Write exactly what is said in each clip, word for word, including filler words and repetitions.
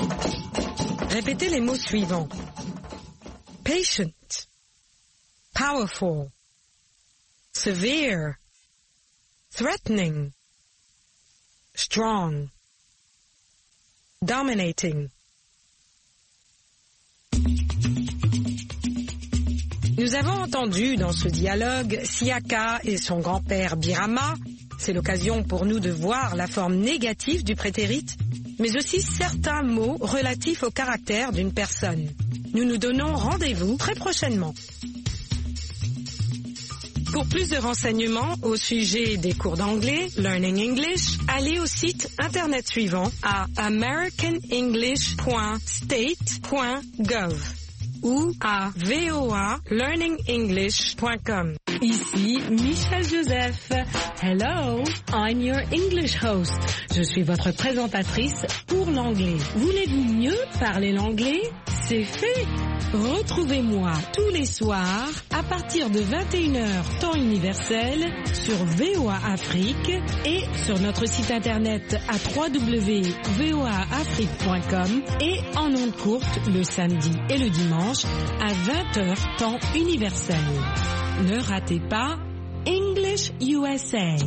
Répétez les mots suivants. Patient, powerful, severe, threatening, strong, dominating. Nous avons entendu dans ce dialogue Siaka et son grand-père Birama. C'est l'occasion pour nous de voir la forme négative du prétérite, mais aussi certains mots relatifs au caractère d'une personne. Nous nous donnons rendez-vous très prochainement. Pour plus de renseignements au sujet des cours d'anglais, Learning English, allez au site internet suivant à american english point state point gov ou à v o a learning english point com. Ici Michel Joseph. Hello, I'm your English host. Je suis votre présentatrice pour l'anglais. Voulez-vous mieux parler l'anglais? C'est fait. Retrouvez-moi tous les soirs à partir de vingt et une heures temps universel sur V O A Afrique et sur notre site internet à w w w point v o a afrique point com et en ondes courtes le samedi et le dimanche à vingt heures temps universel. Ne ratez pas English U S A.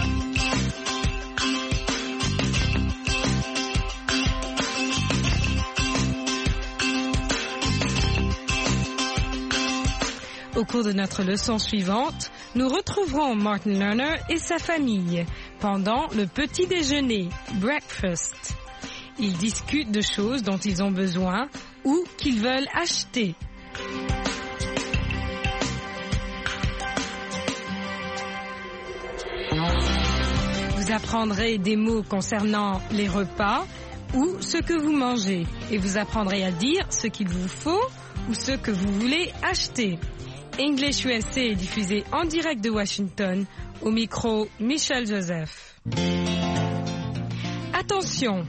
Au cours de notre leçon suivante, nous retrouverons Martin Lerner et sa famille pendant le petit déjeuner, breakfast. Ils discutent de choses dont ils ont besoin ou qu'ils veulent acheter. Vous apprendrez des mots concernant les repas ou ce que vous mangez et vous apprendrez à dire ce qu'il vous faut ou ce que vous voulez acheter. English U S A est diffusé en direct de Washington, au micro Michel Joseph. Attention,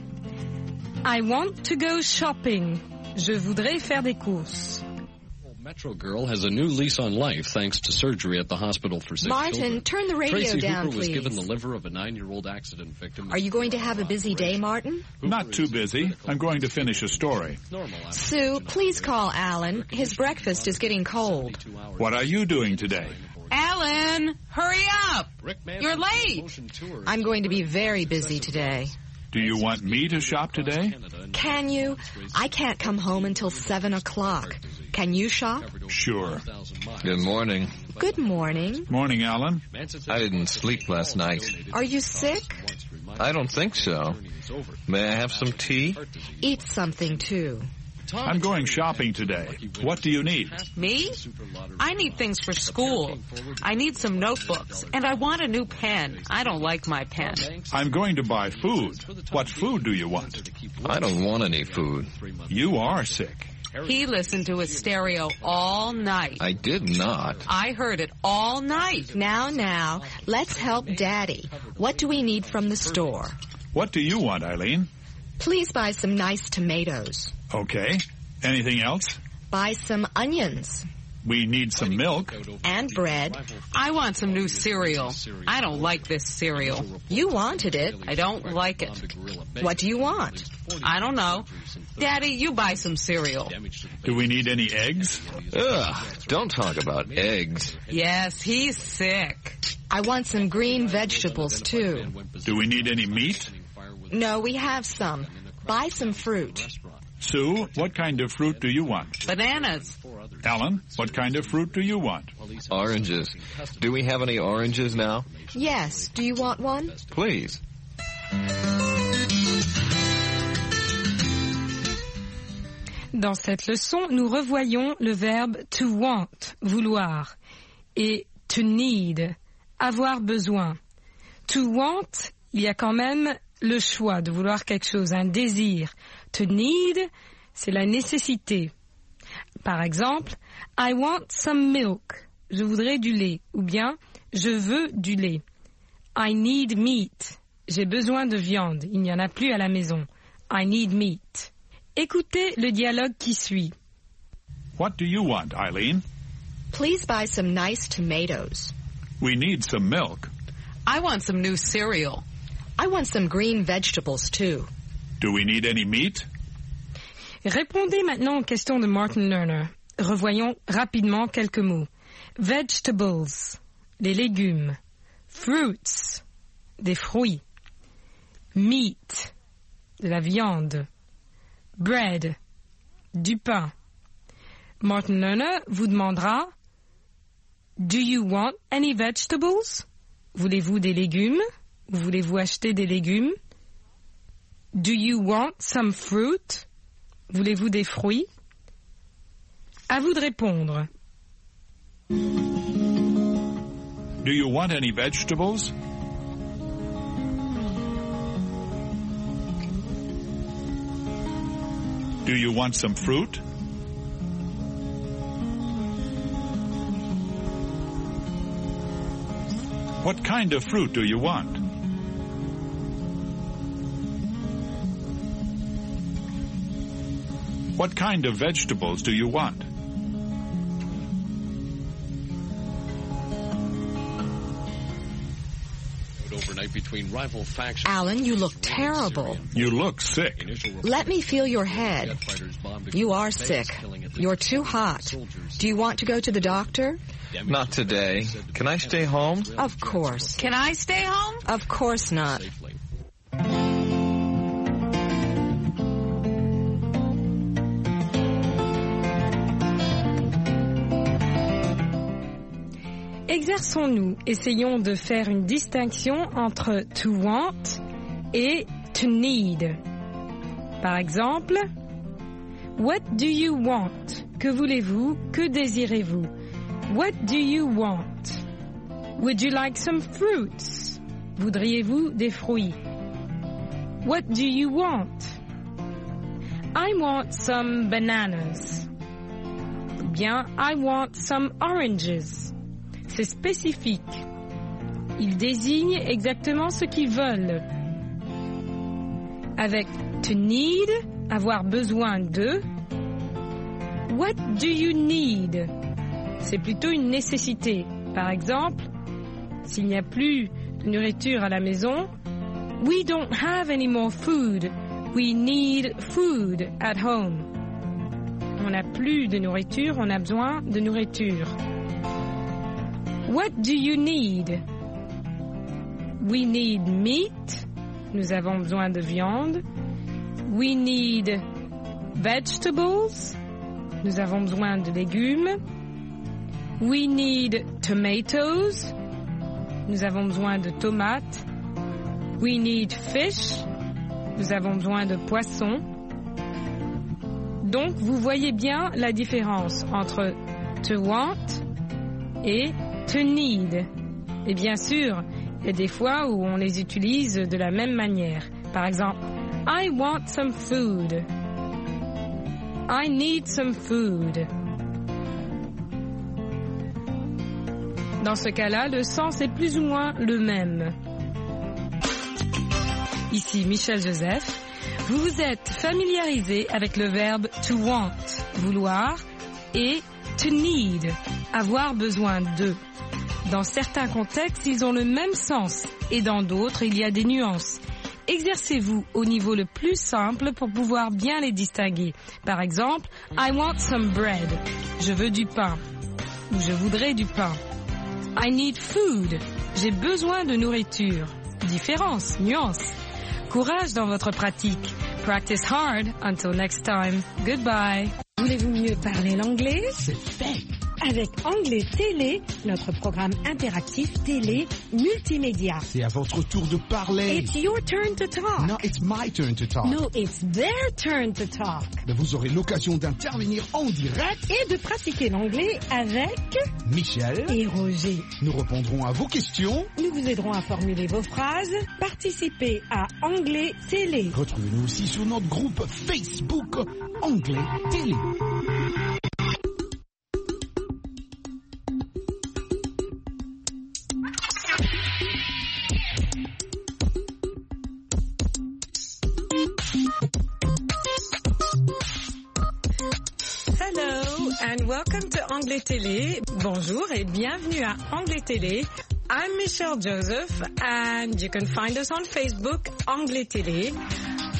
I want to go shopping. Je voudrais faire des courses. Metro Girl has a new lease on life thanks to surgery at the hospital for sick Martin, children. turn the radio Tracy down, Hooper was please. given the liver of a nine-year-old accident victim. Are you going to have a busy day, Martin? Not too busy. I'm going to finish a story. Sue, please call Alan. His breakfast is getting cold. What are you doing today? Alan, hurry up! You're late. I'm going to be very busy today. Do you want me to shop today? Can you? I can't come home until seven o'clock. Can you shop? Sure. Good morning. Good morning. Morning, Alan. I didn't sleep last night. Are you sick? I don't think so. May I have some tea? Eat something, too. I'm going shopping today. What do you need? Me? I need things for school. I need some notebooks, and I want a new pen. I don't like my pen. I'm going to buy food. What food do you want? I don't want any food. You are sick. He listened to his stereo all night. I did not. I heard it all night. Now, now, let's help Daddy. What do we need from the store? What do you want, Eileen? Please buy some nice tomatoes. Okay. Anything else? Buy some onions. We need some milk. And bread. I want some new cereal. I don't like this cereal. You wanted it. I don't like it. What do you want? I don't know. Daddy, you buy some cereal. Do we need any eggs? Ugh, don't talk about eggs. Yes, he's sick. I want some green vegetables, too. Do we need any meat? No, we have some. Buy some fruit. Sue, what kind of fruit do you want? Bananas. Alan, what kind of fruit do you want? Oranges. Do we have any oranges now? Yes. Do you want one? Please. Dans cette leçon, nous revoyons le verbe to want, vouloir, et to need, avoir besoin. To want, il y a quand même le choix de vouloir quelque chose, un désir. To need, c'est la nécessité. Par exemple, I want some milk. Je voudrais du lait. Ou bien, je veux du lait. I need meat. J'ai besoin de viande. Il n'y en a plus à la maison. I need meat. Écoutez le dialogue qui suit. What do you want, Eileen? Please buy some nice tomatoes. We need some milk. I want some new cereal. I want some green vegetables, too. Do we need any meat? Répondez maintenant aux questions de Martin Lerner. Revoyons rapidement quelques mots. Vegetables, les légumes. Fruits, des fruits. Meat, de la viande. Bread, du pain. Martin Lerner vous demandera Do you want any vegetables? Voulez-vous des légumes? Ou voulez-vous acheter des légumes? Do you want some fruit? Voulez-vous des fruits? À vous de répondre. Do you want any vegetables? Do you want some fruit? What kind of fruit do you want? What kind of vegetables do you want? Alan, you look terrible. You look sick. Let me feel your head. You are sick. You're too hot. Do you want to go to the doctor? Not today. Can I stay home? Of course. Can I stay home? Of course not. Exerçons-nous, essayons de faire une distinction entre to want et to need. Par exemple, what do you want? Que voulez-vous? Que désirez-vous? What do you want? Would you like some fruits? Voudriez-vous des fruits? What do you want? I want some bananas. Ou bien, I want some oranges. C'est spécifique. Ils désignent exactement ce qu'ils veulent. Avec to need, avoir besoin de. What do you need? C'est plutôt une nécessité. Par exemple, s'il n'y a plus de nourriture à la maison, we don't have any more food. We need food at home. On n'a plus de nourriture, on a besoin de nourriture. What do you need? We need meat. Nous avons besoin de viande. We need vegetables. Nous avons besoin de légumes. We need tomatoes. Nous avons besoin de tomates. We need fish. Nous avons besoin de poissons. Donc, vous voyez bien la différence entre to want et to need. Et bien sûr, il y a des fois où on les utilise de la même manière. Par exemple, I want some food. I need some food. Dans ce cas-là, le sens est plus ou moins le même. Ici Michel Joseph. Vous vous êtes familiarisé avec le verbe to want, vouloir, et to need, avoir besoin de. Dans certains contextes, ils ont le même sens, et dans d'autres, il y a des nuances. Exercez-vous au niveau le plus simple pour pouvoir bien les distinguer. Par exemple, I want some bread. Je veux du pain. Ou je voudrais du pain. I need food. J'ai besoin de nourriture. Différence, nuance. Courage dans votre pratique. Practice hard. Until next time. Goodbye. Voulez-vous mieux parler l'anglais? C'est fait. Avec Anglais Télé, notre programme interactif télé multimédia. C'est à votre tour de parler. It's your turn to talk. No, it's my turn to talk. No, it's their turn to talk. Mais vous aurez l'occasion d'intervenir en direct et de pratiquer l'anglais avec Michel et Roger. Nous répondrons à vos questions. Nous vous aiderons à formuler vos phrases. Participez à Anglais Télé. Retrouvez-nous aussi sur notre groupe Facebook Anglais Télé. And welcome to Anglais Télé. Bonjour et bienvenue à Anglais Télé. I'm Michelle Joseph and you can find us on Facebook, Anglais Télé.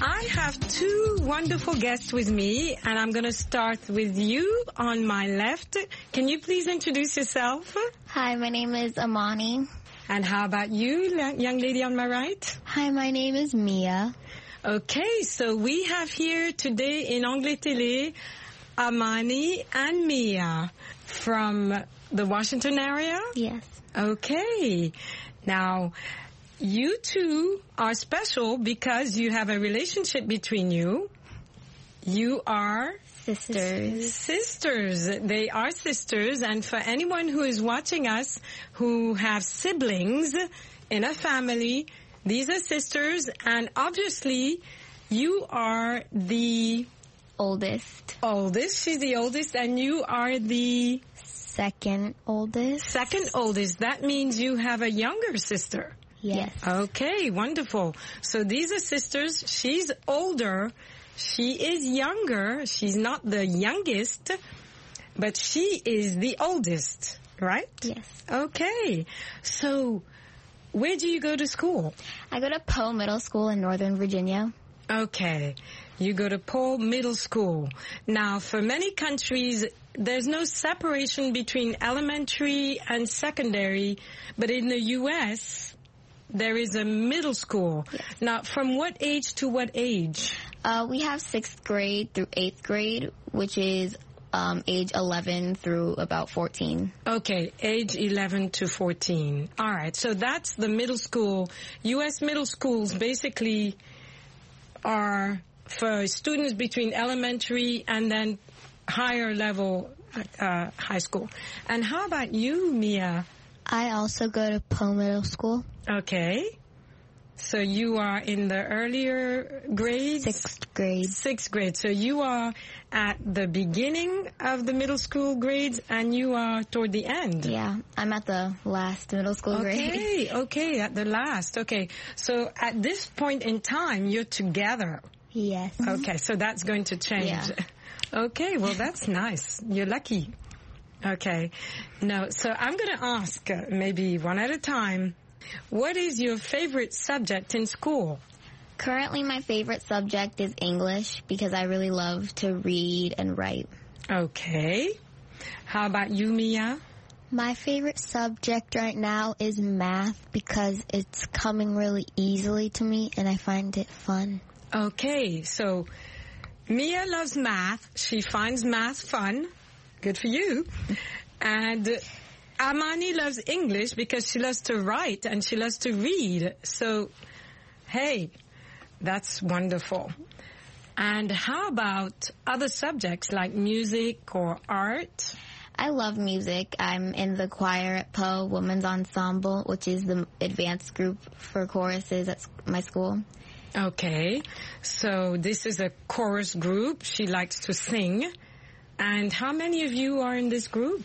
I have two wonderful guests with me, and I'm going to start with you on my left. Can you please introduce yourself? Hi, my name is Amani. And how about you, young lady on my right? Hi, my name is Mia. Okay, so we have here today in Anglais Télé, Amani and Mia from the Washington area? Yes. Okay. Now, you two are special because you have a relationship between you. You are sisters. Sisters. They are sisters. And for anyone who is watching us who have siblings in a family, these are sisters. And obviously, you are the oldest. Oldest. She's the oldest. And you are the second oldest. Second oldest. That means you have a younger sister. Yes. Okay, wonderful. So these are sisters. She's older. She is younger. She's not the youngest, but she is the oldest, right? Yes. Okay. So where do you go to school? I go to Poe Middle School in Northern Virginia. Okay. You go to Poe Middle School. Now, for many countries, there's no separation between elementary and secondary, but in the U S, there is a middle school. Yes. Now, from what age to what age? Uh, we have sixth grade through eighth grade, which is um, age eleven through about fourteen. Okay, age eleven to fourteen. All right, so that's the middle school. U S middle schools basically are for students between elementary and then higher level uh, high school. And how about you, Mia? I also go to Poe Middle School. Okay. So you are in the earlier grades? Sixth grade. Sixth grade. So you are at the beginning of the middle school grades and you are toward the end? Yeah, I'm at the last middle school okay, grade. Okay, okay, at the last. Okay. So at this point in time, you're together? Yes. Okay, so that's going to change. Yeah. Okay, well, that's nice. You're lucky. Okay. No, so I'm going to ask, uh, maybe one at a time, what is your favorite subject in school? Currently, my favorite subject is English because I really love to read and write. Okay. How about you, Mia? My favorite subject right now is math because it's coming really easily to me and I find it fun. Okay, so Mia loves math. She finds math fun. Good for you. And Amani loves English because she loves to write and she loves to read. So, hey, that's wonderful. And how about other subjects like music or art? I love music. I'm in the choir at Poe Women's Ensemble, which is the advanced group for choruses at my school. Okay, so this is a chorus group. She likes to sing. And how many of you are in this group?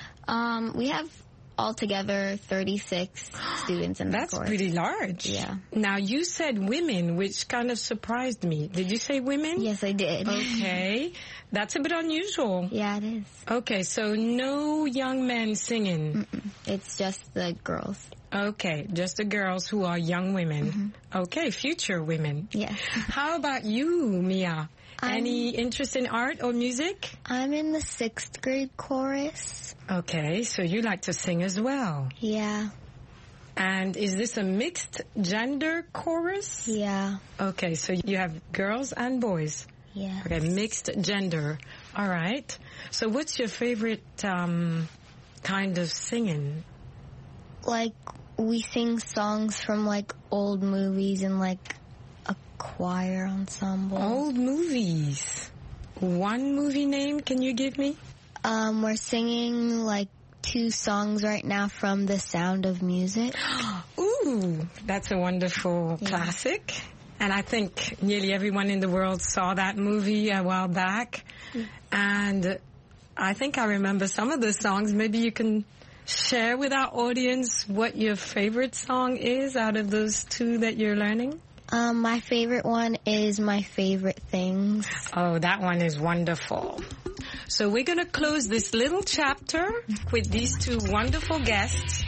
Um, we have altogether thirty-six students in the That's chorus. pretty large. Yeah. Now, you said women, which kind of surprised me. Did you say women? Yes, I did. Okay. That's a bit unusual. Yeah, it is. Okay, so no young men singing. Mm-mm. It's just the girls. Okay, just the girls who are young women. Mm-hmm. Okay, future women. Yes. How about you, Mia? I'm, Any interest in art or music? I'm in the sixth grade chorus. Okay, so you like to sing as well. Yeah. And is this a mixed gender chorus? Yeah. Okay, so you have girls and boys. Yeah. Okay, mixed gender. All right. So what's your favorite um, kind of singing? Like, we sing songs from, like, old movies and, like, a choir ensemble. Old movies. One movie name can you give me? Um, we're singing, like, two songs right now from The Sound of Music. Ooh, that's a wonderful yeah. classic. And I think nearly everyone in the world saw that movie a while back. Mm. And I think I remember some of the songs. Maybe you can share with our audience what your favorite song is out of those two that you're learning. Um, my favorite one is My Favorite Things. Oh, that one is wonderful. So we're going to close this little chapter with these two wonderful guests.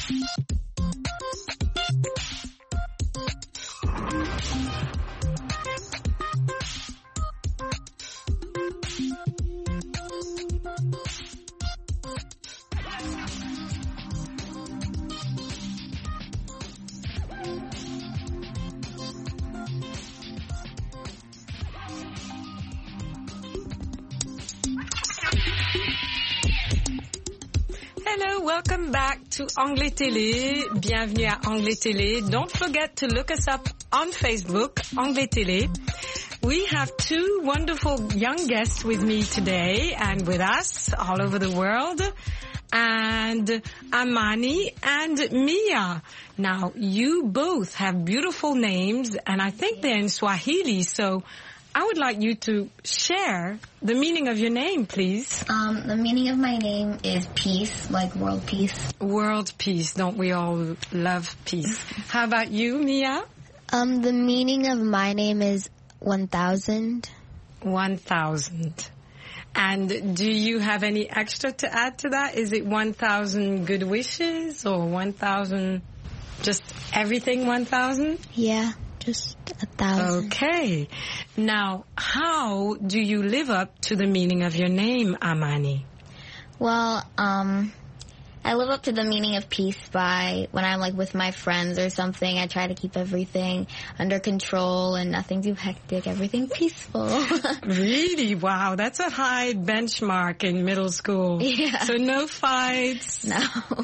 Hello, welcome back to Anglais Télé. Bienvenue à Anglais Télé. Don't forget to look us up on Facebook, Anglais Télé. We have two wonderful young guests with me today and with us all over the world. And Amani and Mia. Now, you both have beautiful names, and I think they're in Swahili, so I would like you to share the meaning of your name, please. Um, the meaning of my name is peace, like world peace. World peace. Don't we all love peace? How about you, Mia? Um, the meaning of my name is one thousand. one thousand. And do you have any extra to add to that? Is it one thousand good wishes or one thousand, just everything one thousand? Yeah. Just a thousand. Okay. Now, how do you live up to the meaning of your name, Amani? Well, um, I live up to the meaning of peace by when I'm like with my friends or something. I try to keep everything under control and nothing too hectic. Everything peaceful. Really? Wow, that's a high benchmark in middle school. Yeah. So no fights. No.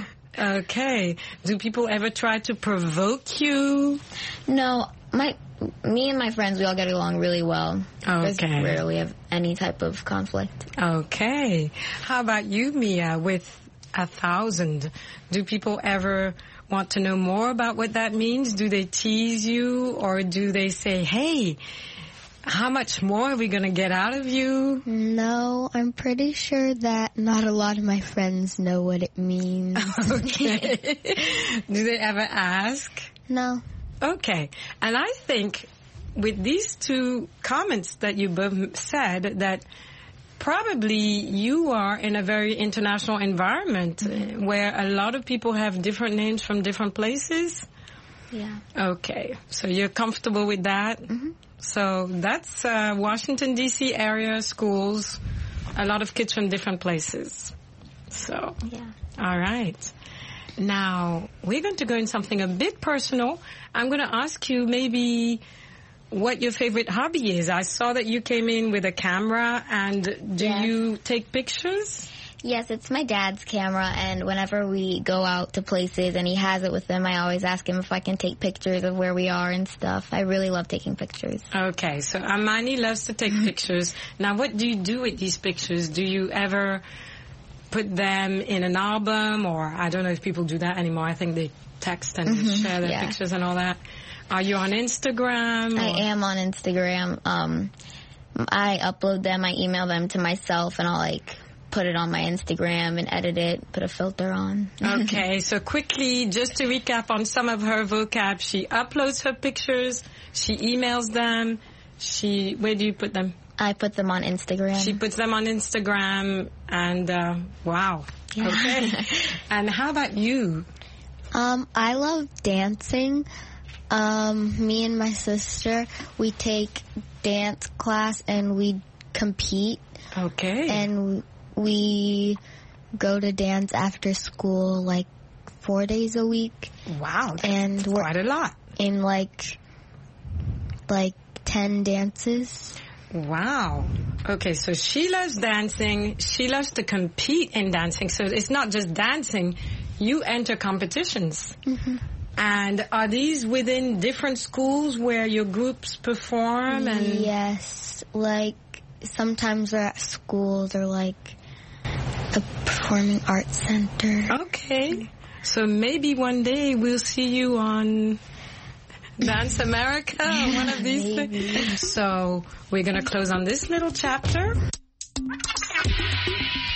Okay. Do people ever try to provoke you? No. My, me and my friends, we all get along really well. Okay. There's rarely have any type of conflict. Okay. How about you, Mia, with a thousand? Do people ever want to know more about what that means? Do they tease you, or do they say, hey, how much more are we going to get out of you? No, I'm pretty sure that not a lot of my friends know what it means. Okay. Do they ever ask? No. Okay. And I think with these two comments that you both said, that probably you are in a very international environment mm-hmm. where a lot of people have different names from different places. Yeah. Okay. So you're comfortable with that? Mm-hmm. So that's uh, Washington, D C area schools, a lot of kids from different places. So, yeah. All right. Now, we're going to go in something a bit personal. I'm going to ask you maybe what your favorite hobby is. I saw that you came in with a camera, and do yes. you take pictures? Yes, it's my dad's camera, and whenever we go out to places and he has it with him, I always ask him if I can take pictures of where we are and stuff. I really love taking pictures. Okay, so Amani loves to take pictures. Now, what do you do with these pictures? Do you ever put them in an album, or I don't know if people do that anymore. I think they text and mm-hmm. share their yeah. pictures and all that. Are you on Instagram? I or? am on Instagram. Um, I upload them, I email them to myself, and I'll like put it on my Instagram and edit it, put a filter on. Okay, so quickly, just to recap on some of her vocab, she uploads her pictures, she emails them, she, where do you put them? I put them on Instagram. She puts them on Instagram, and uh, wow. Yeah. Okay. And how about you? Um, I love dancing. Um, me and my sister, we take dance class and we compete. Okay. And we go to dance after school like four days a week. Wow. That's and we're quite a lot. In like, like ten dances. Wow. Okay, so she loves dancing. She loves to compete in dancing. So it's not just dancing. You enter competitions. Mm-hmm. And are these within different schools where your groups perform? And yes. Like, sometimes they're at schools or like the Performing Arts Center. Okay. So maybe one day we'll see you on Dance America, yeah, one of these maybe. things. So we're going to close on this little chapter.